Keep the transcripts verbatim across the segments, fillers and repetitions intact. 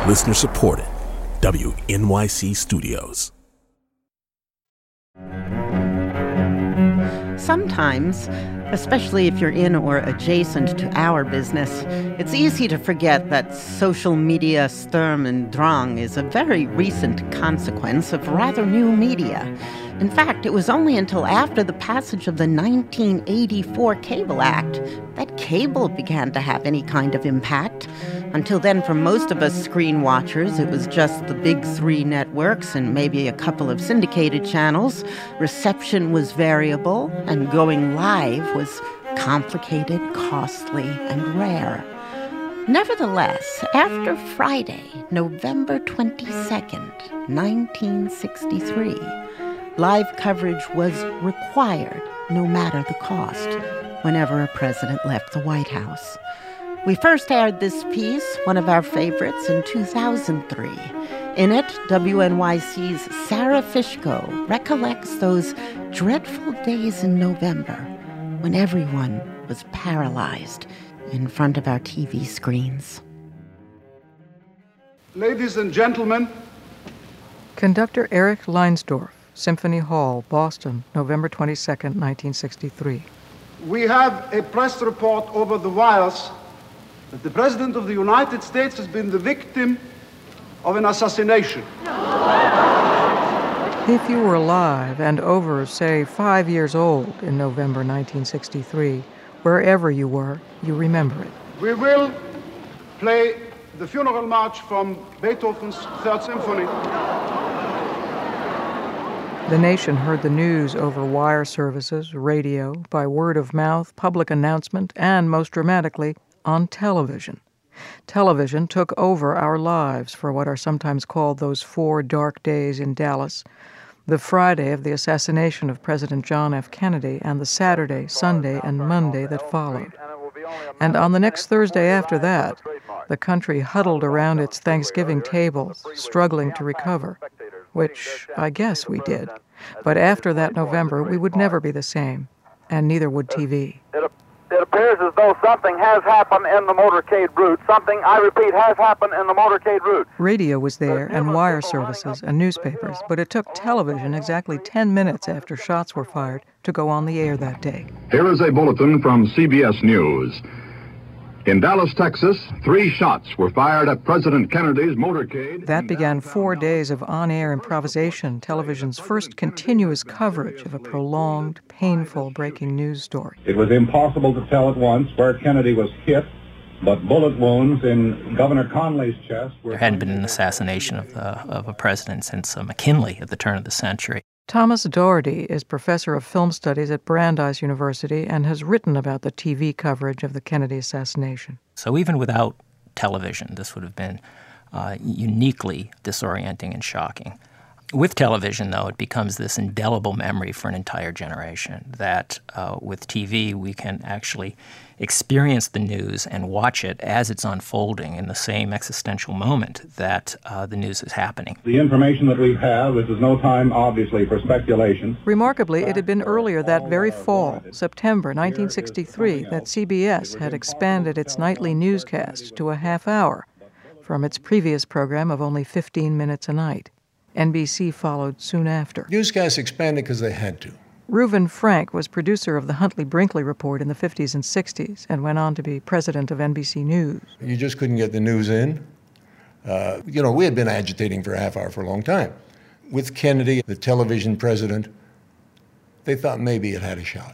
Listener supported. W N Y C Studios. Sometimes, especially if you're in or adjacent to our business, it's easy to forget that social media Sturm und Drang is a very recent consequence of rather new media. In fact, it was only until after the passage of the nineteen eighty-four Cable Act that cable began to have any kind of impact. Until then, for most of us screen watchers, it was just the big three networks and maybe a couple of syndicated channels. Reception was variable, and going live was complicated, costly, and rare. Nevertheless, after Friday, November twenty-second, nineteen sixty-three, live coverage was required, no matter the cost, whenever a president left the White House. We first aired this piece, one of our favorites, in two thousand three. In it, W N Y C's Sarah Fishko recollects those dreadful days in November when everyone was paralyzed in front of our T V screens. Ladies and gentlemen. Conductor Eric Leinsdorf, Symphony Hall, Boston, November twenty-second, nineteen sixty-three. We have a press report over the wires that the President of the United States has been the victim of an assassination. If you were alive and over, say, five years old in November nineteen sixty-three, wherever you were, you remember it. We will play the funeral march from Beethoven's Third Symphony. The nation heard the news over wire services, radio, by word of mouth, public announcement, and, most dramatically, on television. Television took over our lives for what are sometimes called those four dark days in Dallas, the Friday of the assassination of President John F. Kennedy and the Saturday, Sunday, and Monday that followed. And on the next Thursday after that, the country huddled around its Thanksgiving table, struggling to recover, which I guess we did. But after that November, we would never be the same, and neither would T V. It, it appears as though something has happened in the motorcade route. Something, I repeat, has happened in the motorcade route. Radio was there, and wire services, and newspapers, but it took television exactly ten minutes after shots were fired to go on the air that day. Here is a bulletin from C B S News. In Dallas, Texas, three shots were fired at President Kennedy's motorcade. That began four days of on-air improvisation, television's first continuous coverage of a prolonged, painful breaking news story. It was impossible to tell at once where Kennedy was hit, but bullet wounds in Governor Conley's chest were... There hadn't been an assassination of, the, of a president since uh, McKinley at the turn of the century. Thomas Doherty is professor of film studies at Brandeis University and has written about the T V coverage of the Kennedy assassination. So even without television, this would have been uh, uniquely disorienting and shocking. With television, though, it becomes this indelible memory for an entire generation that uh, with T V we can actually experience the news and watch it as it's unfolding in the same existential moment that uh, the news is happening. The information that we have, this is no time, obviously, for speculation. Remarkably, it had been earlier that very fall, September nineteen sixty-three, that C B S had expanded its nightly newscast to a half hour from its previous program of only fifteen minutes a night. N B C followed soon after. Newscasts expanded because they had to. Reuven Frank was producer of the Huntley-Brinkley Report in the fifties and sixties and went on to be president of N B C News. You just couldn't get the news in. Uh, you know, we had been agitating for a half hour for a long time. With Kennedy, the television president, they thought maybe it had a shot.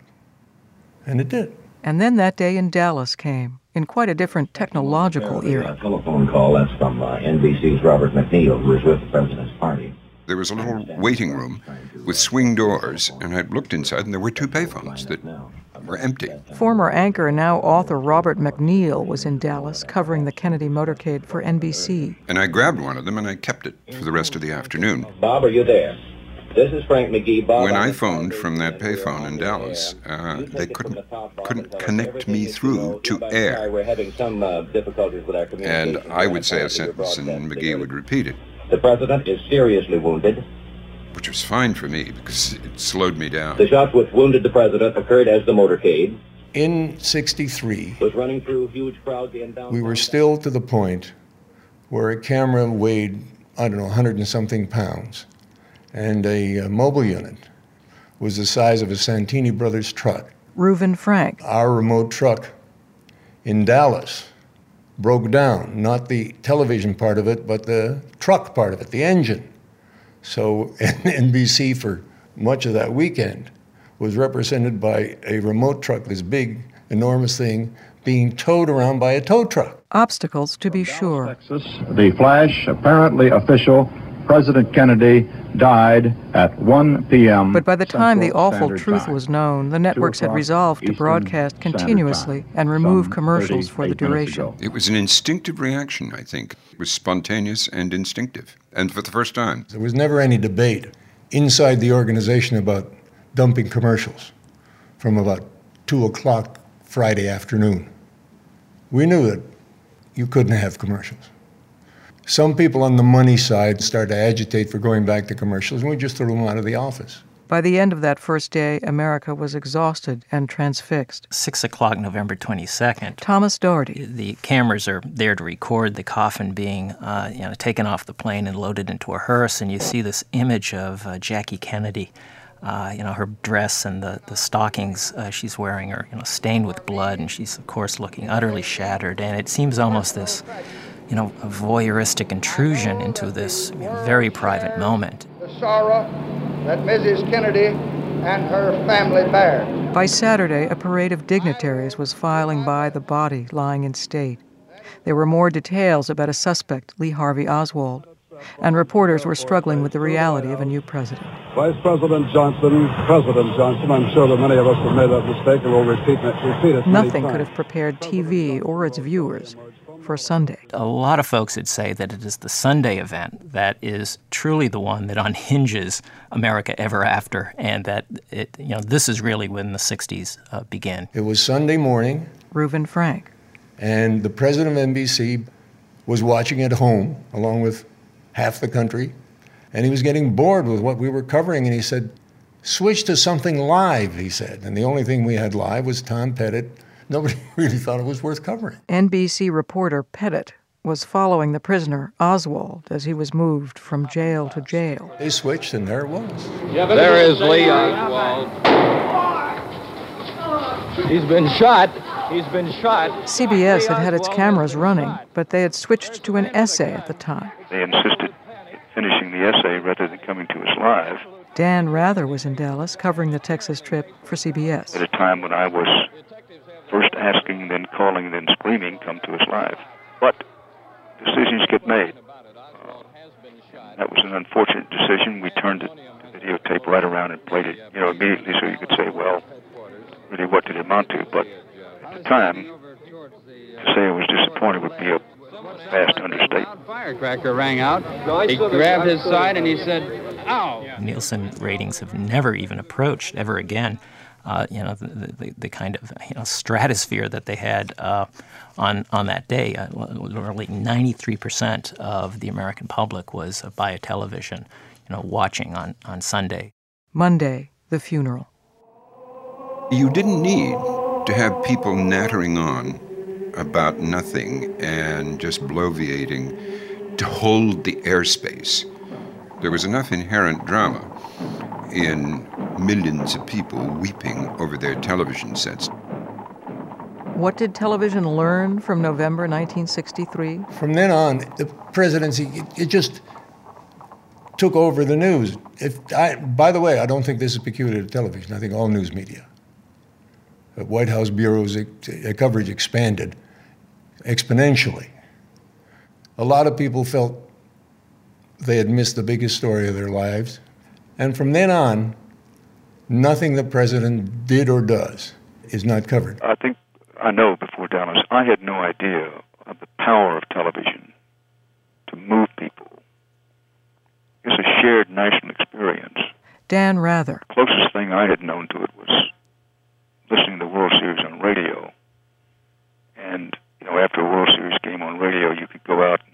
And it did. And then that day in Dallas came, in quite a different technological era. A telephone call, that's from uh, N B C's Robert McNeil, who was with the president's party. There was a little waiting room with swing doors, and I looked inside, and there were two payphones that were empty. Former anchor and now author Robert McNeil was in Dallas covering the Kennedy motorcade for N B C. And I grabbed one of them, and I kept it for the rest of the afternoon. Bob, are you there? This is Frank McGee. Bob, when I phoned from that payphone in Dallas, uh, they couldn't couldn't connect me through to air. We're having some uh, difficulties with our communication. And I would say a sentence, and McGee would repeat it. The president is seriously wounded. Which was fine for me, because it slowed me down. The shots which wounded the president occurred as the motorcade in sixty-three was running through huge crowds in downtown. We were still to the point where a camera weighed, I don't know, a hundred and something pounds, and a, a mobile unit was the size of a Santini Brothers truck. Reuven Frank. Our remote truck in Dallas broke down, not the television part of it, but the truck part of it, the engine. So N B C for much of that weekend was represented by a remote truck, this big, enormous thing, being towed around by a tow truck. Obstacles, to be sure. Texas, the flash, apparently official, President Kennedy died at one p.m. But by the time Central the awful Standard truth Time. was known, the networks had resolved to Eastern broadcast Standard continuously Time, and remove some commercials for the thirty-eight minutes duration. ago. It was an instinctive reaction, I think. It was spontaneous and instinctive, and for the first time. There was never any debate inside the organization about dumping commercials from about two o'clock Friday afternoon. We knew that you couldn't have commercials. Some people on the money side started to agitate for going back to commercials, and we just threw them out of the office. By the end of that first day, America was exhausted and transfixed. Six o'clock, November twenty-second. Thomas Doherty. The cameras are there to record the coffin being, uh, you know, taken off the plane and loaded into a hearse, and you see this image of uh, Jackie Kennedy. Uh, you know, her dress and the, the stockings uh, she's wearing are, you know, stained with blood, and she's, of course, looking utterly shattered. And it seems almost this, you know, a voyeuristic intrusion into this you know, very private moment. The sorrow that Missus Kennedy and her family bear. By Saturday, a parade of dignitaries was filing by the body lying in state. There were more details about a suspect, Lee Harvey Oswald, and reporters were struggling with the reality of a new president. Vice President Johnson, President Johnson, I'm sure that many of us have made that mistake and will repeat it. Repeat it Nothing many could times. have prepared T V or its viewers for Sunday. A lot of folks would say that it is the Sunday event that is truly the one that unhinges America ever after, and that it, you know, this is really when the sixties uh, begin. It was Sunday morning. Reuven Frank. And the president of N B C was watching at home, along with half the country, and he was getting bored with what we were covering, and he said, switch to something live, he said. And the only thing we had live was Tom Pettit. Nobody really thought it was worth covering. N B C reporter Pettit was following the prisoner, Oswald, as he was moved from jail to jail. They switched, and there it was. There is Lee Oswald. He's been shot. He's been shot. C B S had had its cameras running, but they had switched to an essay at the time. They insisted in finishing the essay rather than coming to us live. Dan Rather was in Dallas covering the Texas trip for C B S. At a time when I was first asking, then calling, then screaming, come to us live. But decisions get made. Uh, that was an unfortunate decision. We turned the videotape right around and played it, you know, immediately so you could say, well, really what did it amount to? But at the time, to say I was disappointed would be a vast understatement. Firecracker rang out. He grabbed his side and he said, ow! Nielsen ratings have never even approached ever again, uh, you know, the, the, the kind of you know stratosphere that they had uh, on on that day. Uh, literally ninety-three percent of the American public was uh, by a television, you know, watching on, on Sunday. Monday, the funeral. You didn't need to have people nattering on about nothing and just bloviating to hold the airspace. There was enough inherent drama in millions of people weeping over their television sets. What did television learn from November nineteen sixty-three? From then on, the presidency, it, it just took over the news. If I, by the way, I don't think this is peculiar to television. I think all news media. The White House bureaus' coverage expanded exponentially. A lot of people felt they had missed the biggest story of their lives. And from then on, nothing the president did or does is not covered. I think I know before Dallas, I had no idea of the power of television to move people. It's a shared national experience. Dan Rather. The closest thing I had known to it was listening to the World Series on radio. And, you know, after a World Series game on radio, you could go out and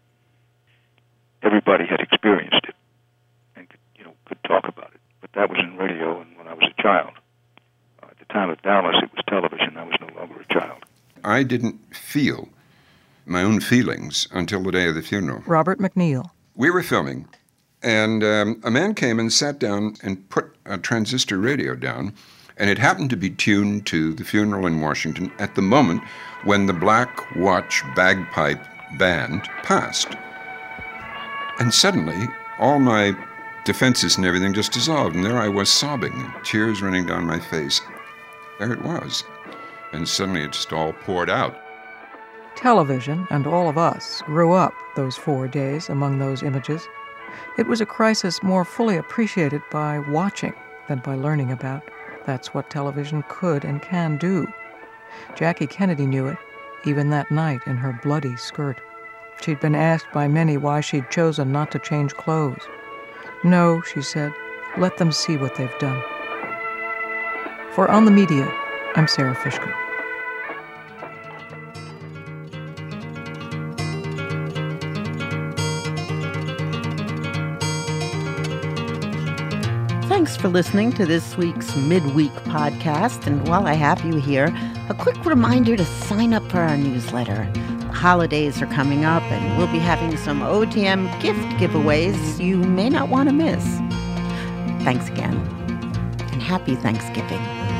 everybody had experienced it and, you know, could talk about it. But that was in radio and when I was a child. At the time of Dallas, it was television. I was no longer a child. I didn't feel my own feelings until the day of the funeral. Robert MacNeil. We were filming, and um, a man came and sat down and put a transistor radio down, and it happened to be tuned to the funeral in Washington at the moment when the Black Watch Bagpipe Band passed. And suddenly, all my defenses and everything just dissolved, and there I was sobbing, tears running down my face. There it was. And suddenly it just all poured out. Television, and all of us, grew up those four days among those images. It was a crisis more fully appreciated by watching than by learning about. That's what television could and can do. Jackie Kennedy knew it, even that night in her bloody skirt. She'd been asked by many why she'd chosen not to change clothes. No, she said, let them see what they've done. For On the Media, I'm Sarah Fishkin. Thanks for listening to this week's Midweek podcast. And while I have you here, a quick reminder to sign up for our newsletter. The holidays are coming up, and we'll be having some O T M gift giveaways you may not want to miss. Thanks again, and happy Thanksgiving.